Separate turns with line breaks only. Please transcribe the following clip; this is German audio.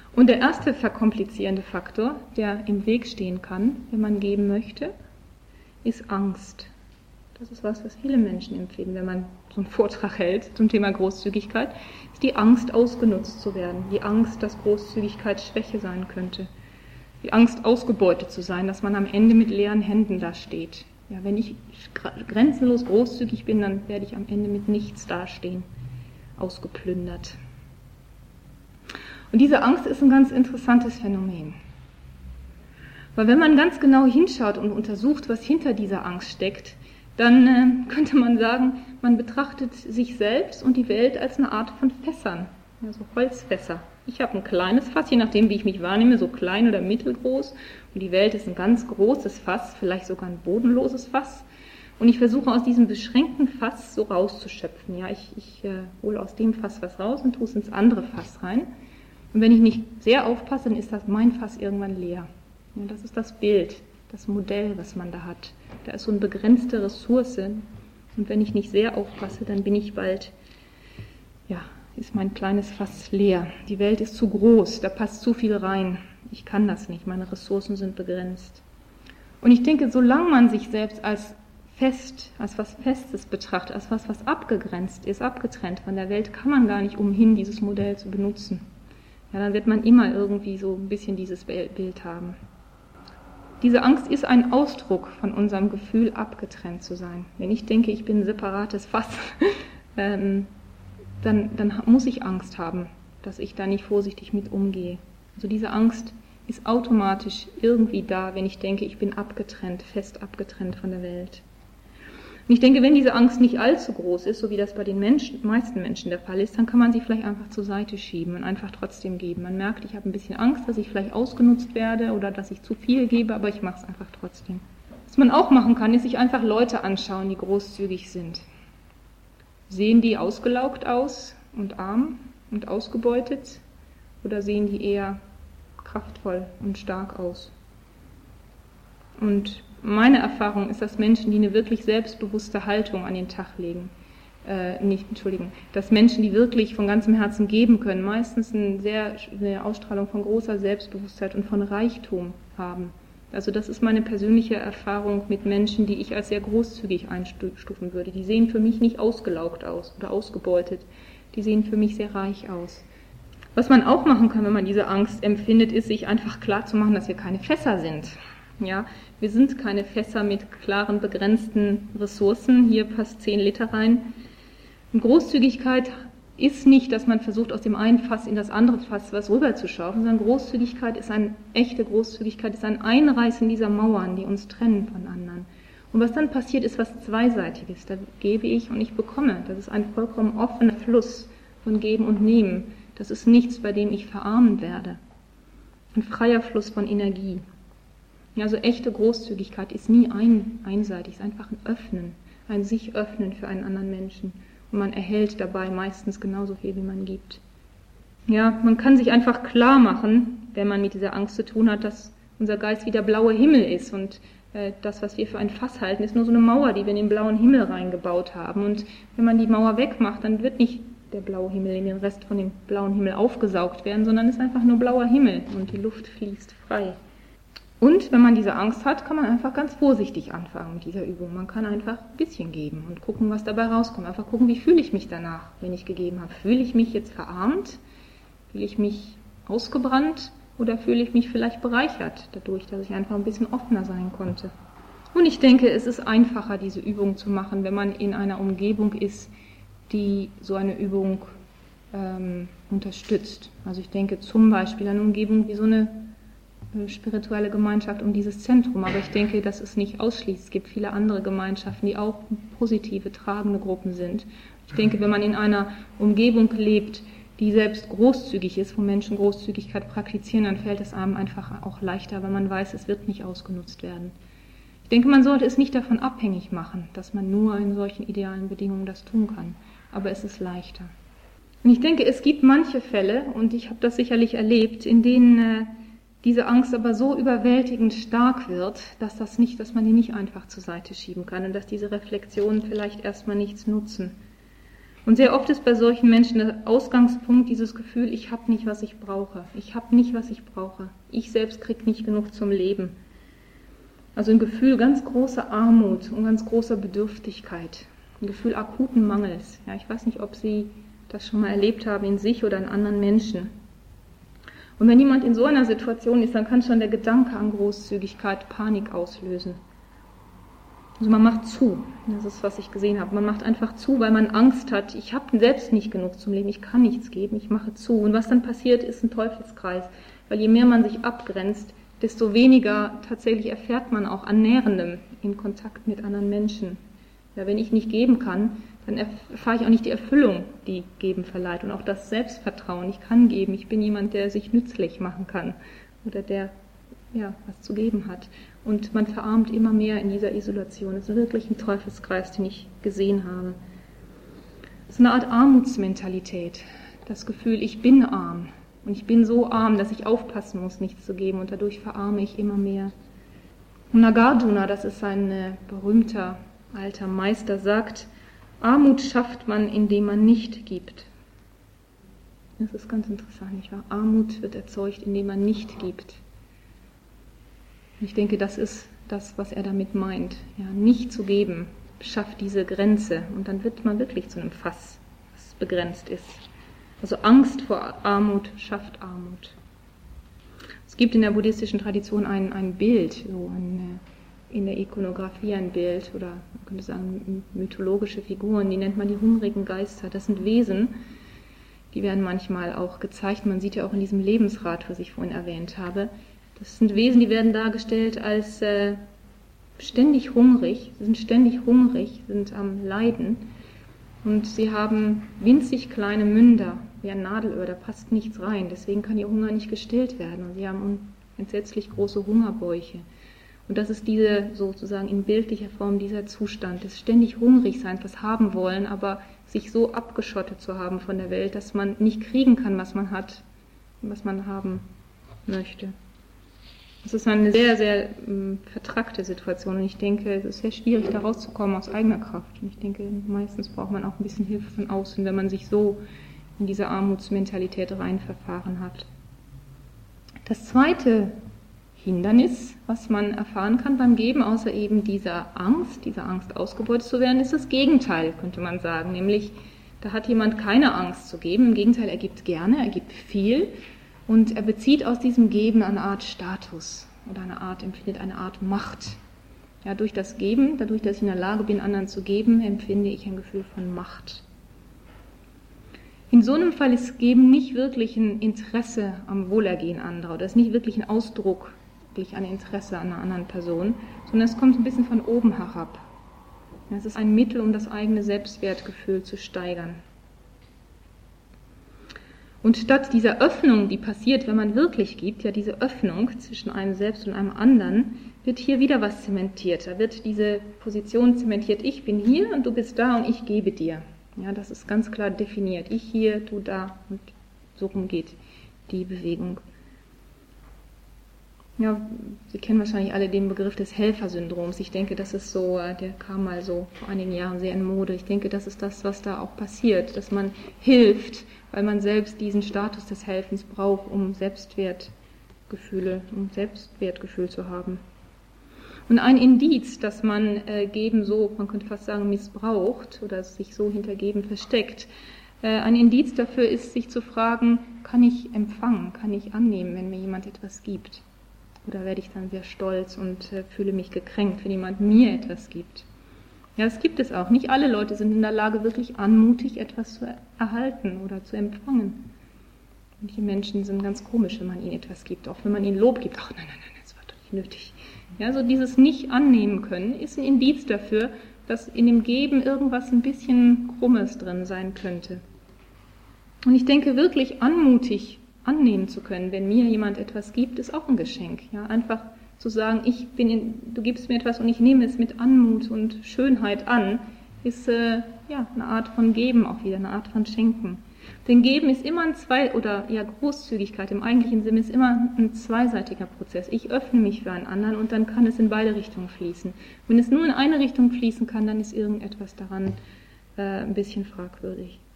Und der erste verkomplizierende Faktor, der im Weg stehen kann, wenn man geben möchte, ist Angst. Das ist was viele Menschen empfinden, wenn man so einen Vortrag hält zum Thema Großzügigkeit, ist die Angst, ausgenutzt zu werden, die Angst, dass Großzügigkeit Schwäche sein könnte, die Angst, ausgebeutet zu sein, dass man am Ende mit leeren Händen da steht. Ja, wenn ich grenzenlos großzügig bin, dann werde ich am Ende mit nichts dastehen, ausgeplündert. Und diese Angst ist ein ganz interessantes Phänomen. Weil wenn man ganz genau hinschaut und untersucht, was hinter dieser Angst steckt, dann könnte man sagen, man betrachtet sich selbst und die Welt als eine Art von Fässern, also Holzfässer. Ich habe ein kleines Fass, je nachdem, wie ich mich wahrnehme, so klein oder mittelgroß. Und die Welt ist ein ganz großes Fass, vielleicht sogar ein bodenloses Fass. Und ich versuche aus diesem beschränkten Fass so rauszuschöpfen. Ja, ich hole aus dem Fass was raus und tue es ins andere Fass rein. Und wenn ich nicht sehr aufpasse, dann ist das mein Fass irgendwann leer. Ja, das ist das Bild, das Modell, was man da hat. Da ist so eine begrenzte Ressource. Und wenn ich nicht sehr aufpasse, dann bin ich bald, ist mein kleines Fass leer. Die Welt ist zu groß, da passt zu viel rein. Ich kann das nicht, meine Ressourcen sind begrenzt. Und ich denke, solange man sich selbst als was Festes betrachtet, als was abgegrenzt ist, abgetrennt von der Welt, kann man gar nicht umhin, dieses Modell zu benutzen. Ja, dann wird man immer irgendwie so ein bisschen dieses Bild haben. Diese Angst ist ein Ausdruck von unserem Gefühl, abgetrennt zu sein. Wenn ich denke, ich bin ein separates Fass, dann muss ich Angst haben, dass ich da nicht vorsichtig mit umgehe. Also diese Angst ist automatisch irgendwie da, wenn ich denke, ich bin abgetrennt, fest abgetrennt von der Welt. Und ich denke, wenn diese Angst nicht allzu groß ist, so wie das bei den meisten Menschen der Fall ist, dann kann man sie vielleicht einfach zur Seite schieben und einfach trotzdem geben. Man merkt, ich habe ein bisschen Angst, dass ich vielleicht ausgenutzt werde oder dass ich zu viel gebe, aber ich mache es einfach trotzdem. Was man auch machen kann, ist sich einfach Leute anschauen, die großzügig sind. Sehen die ausgelaugt aus und arm und ausgebeutet oder sehen die eher kraftvoll und stark aus? Und meine Erfahrung ist, dass Menschen, die eine wirklich selbstbewusste Haltung an den Tag legen, dass Menschen, die wirklich von ganzem Herzen geben können, meistens eine Ausstrahlung von großer Selbstbewusstheit und von Reichtum haben. Also das ist meine persönliche Erfahrung mit Menschen, die ich als sehr großzügig einstufen würde. Die sehen für mich nicht ausgelaugt aus oder ausgebeutet. Die sehen für mich sehr reich aus. Was man auch machen kann, wenn man diese Angst empfindet, ist, sich einfach klarzumachen, dass wir keine Fässer sind. Ja, wir sind keine Fässer mit klaren, begrenzten Ressourcen. Hier passt 10 Liter rein. Und Großzügigkeit ist nicht, dass man versucht, aus dem einen Fass in das andere Fass was rüberzuschaufeln, sondern echte Großzügigkeit ist ein Einreißen dieser Mauern, die uns trennen von anderen. Und was dann passiert, ist was Zweiseitiges. Da gebe ich und ich bekomme. Das ist ein vollkommen offener Fluss von Geben und Nehmen. Das ist nichts, bei dem ich verarmen werde. Ein freier Fluss von Energie. Also echte Großzügigkeit ist nie einseitig, es ist einfach ein Öffnen, ein sich öffnen für einen anderen Menschen. Und man erhält dabei meistens genauso viel, wie man gibt. Ja, man kann sich einfach klar machen, wenn man mit dieser Angst zu tun hat, dass unser Geist wie der blaue Himmel ist und das, was wir für ein Fass halten, ist nur so eine Mauer, die wir in den blauen Himmel reingebaut haben. Und wenn man die Mauer wegmacht, dann wird nicht der blaue Himmel in den Rest von dem blauen Himmel aufgesaugt werden, sondern es ist einfach nur blauer Himmel und die Luft fließt frei. Und wenn man diese Angst hat, kann man einfach ganz vorsichtig anfangen mit dieser Übung. Man kann einfach ein bisschen geben und gucken, was dabei rauskommt. Einfach gucken, wie fühle ich mich danach, wenn ich gegeben habe. Fühle ich mich jetzt verarmt? Fühle ich mich ausgebrannt? Oder fühle ich mich vielleicht bereichert dadurch, dass ich einfach ein bisschen offener sein konnte? Und ich denke, es ist einfacher, diese Übung zu machen, wenn man in einer Umgebung ist, die so eine Übung unterstützt. Also ich denke zum Beispiel an eine Umgebung wie so eine spirituelle Gemeinschaft um dieses Zentrum, aber ich denke, dass es nicht ausschließt. Es gibt viele andere Gemeinschaften, die auch positive, tragende Gruppen sind. Ich denke, wenn man in einer Umgebung lebt, die selbst großzügig ist, wo Menschen Großzügigkeit praktizieren, dann fällt es einem einfach auch leichter, weil man weiß, es wird nicht ausgenutzt werden. Ich denke, man sollte es nicht davon abhängig machen, dass man nur in solchen idealen Bedingungen das tun kann, aber es ist leichter. Und ich denke, es gibt manche Fälle, und ich habe das sicherlich erlebt, in denen diese Angst aber so überwältigend stark wird, dass man die nicht einfach zur Seite schieben kann und dass diese Reflexionen vielleicht erstmal nichts nutzen. Und sehr oft ist bei solchen Menschen der Ausgangspunkt dieses Gefühl, ich habe nicht, was ich brauche. Ich habe nicht, was ich brauche. Ich selbst kriege nicht genug zum Leben. Also ein Gefühl ganz großer Armut und ganz großer Bedürftigkeit. Ein Gefühl akuten Mangels. Ja, ich weiß nicht, ob Sie das schon mal erlebt haben in sich oder in anderen Menschen. Und wenn jemand in so einer Situation ist, dann kann schon der Gedanke an Großzügigkeit Panik auslösen. Also man macht zu, das ist, was ich gesehen habe. Man macht einfach zu, weil man Angst hat, ich habe selbst nicht genug zum Leben, ich kann nichts geben, ich mache zu. Und was dann passiert, ist ein Teufelskreis. Weil je mehr man sich abgrenzt, desto weniger tatsächlich erfährt man auch an Nährendem in Kontakt mit anderen Menschen. Ja, wenn ich nicht geben kann, dann erfahre ich auch nicht die Erfüllung, die Geben verleiht. Und auch das Selbstvertrauen, ich kann geben, ich bin jemand, der sich nützlich machen kann oder der was zu geben hat. Und man verarmt immer mehr in dieser Isolation. Das ist wirklich ein Teufelskreis, den ich gesehen habe. Das ist eine Art Armutsmentalität. Das Gefühl, ich bin arm. Und ich bin so arm, dass ich aufpassen muss, nichts zu geben. Und dadurch verarme ich immer mehr. Und Nagarjuna, das ist ein berühmter alter Meister, sagt, Armut schafft man, indem man nicht gibt. Das ist ganz interessant, nicht wahr? Armut wird erzeugt, indem man nicht gibt. Ich denke, das ist das, was er damit meint. Ja, nicht zu geben schafft diese Grenze und dann wird man wirklich zu einem Fass, das begrenzt ist. Also Angst vor Armut schafft Armut. Es gibt in der buddhistischen Tradition ein Bild, so in der Ikonografie ein Bild, oder man könnte sagen mythologische Figuren, die nennt man die hungrigen Geister. Das sind Wesen, die werden manchmal auch gezeigt. Man sieht ja auch in diesem Lebensrat, was ich vorhin erwähnt habe, das sind Wesen, die werden dargestellt als ständig hungrig, sind am Leiden und sie haben winzig kleine Münder, wie ein Nadelöhr, da passt nichts rein, deswegen kann ihr Hunger nicht gestillt werden und sie haben entsetzlich große Hungerbäuche. Und das ist diese sozusagen in bildlicher Form dieser Zustand des ständig hungrig sein, was haben wollen, aber sich so abgeschottet zu haben von der Welt, dass man nicht kriegen kann, was man hat, was man haben möchte. Das ist eine sehr, sehr vertrackte Situation und ich denke, es ist sehr schwierig, da rauszukommen aus eigener Kraft. Und ich denke, meistens braucht man auch ein bisschen Hilfe von außen, wenn man sich so in diese Armutsmentalität reinverfahren hat. Das zweite Hindernis, was man erfahren kann beim Geben, außer eben dieser Angst ausgebeutet zu werden, ist das Gegenteil, könnte man sagen. Nämlich, da hat jemand keine Angst zu geben, im Gegenteil, er gibt gerne, er gibt viel. Und er bezieht aus diesem Geben eine Art Status oder empfindet eine Art Macht. Ja, durch das Geben, dadurch, dass ich in der Lage bin, anderen zu geben, empfinde ich ein Gefühl von Macht. In so einem Fall ist Geben nicht wirklich ein Interesse am Wohlergehen anderer oder ist nicht wirklich ein Ausdruck, wirklich ein Interesse an einer anderen Person, sondern es kommt ein bisschen von oben herab. Es ist ein Mittel, um das eigene Selbstwertgefühl zu steigern. Und statt dieser Öffnung, die passiert, wenn man wirklich gibt, ja diese Öffnung zwischen einem selbst und einem anderen, wird hier wieder was zementiert. Da wird diese Position zementiert, ich bin hier und du bist da und ich gebe dir. Ja, das ist ganz klar definiert. Ich hier, du da und so rum geht die Bewegung. Ja, Sie kennen wahrscheinlich alle den Begriff des Helfersyndroms. Ich denke, das ist so, der kam mal so vor einigen Jahren sehr in Mode. Ich denke, das ist das, was da auch passiert, dass man hilft, weil man selbst diesen Status des Helfens braucht, um Selbstwertgefühl zu haben. Und ein Indiz, dass man Geben so, man könnte fast sagen, missbraucht oder sich so hinter Geben versteckt, ein Indiz dafür ist, sich zu fragen, kann ich empfangen, kann ich annehmen, wenn mir jemand etwas gibt? Oder werde ich dann sehr stolz und fühle mich gekränkt, wenn jemand mir etwas gibt? Ja, das gibt es auch. Nicht alle Leute sind in der Lage, wirklich anmutig etwas zu erhalten oder zu empfangen. Manche Menschen sind ganz komisch, wenn man ihnen etwas gibt. Auch wenn man ihnen Lob gibt. Ach nein, das war doch nicht nötig. Ja, so dieses Nicht-Annehmen können ist ein Indiz dafür, dass in dem Geben irgendwas ein bisschen Krummes drin sein könnte. Und ich denke, wirklich anmutig annehmen zu können, wenn mir jemand etwas gibt, ist auch ein Geschenk. Ja, einfach zu sagen, du gibst mir etwas und ich nehme es mit Anmut und Schönheit an, ist eine Art von Geben auch wieder, eine Art von Schenken. Denn Geben ist immer Großzügigkeit im eigentlichen Sinne ist immer ein zweiseitiger Prozess. Ich öffne mich für einen anderen und dann kann es in beide Richtungen fließen. Wenn es nur in eine Richtung fließen kann, dann ist irgendetwas daran ein bisschen fragwürdig.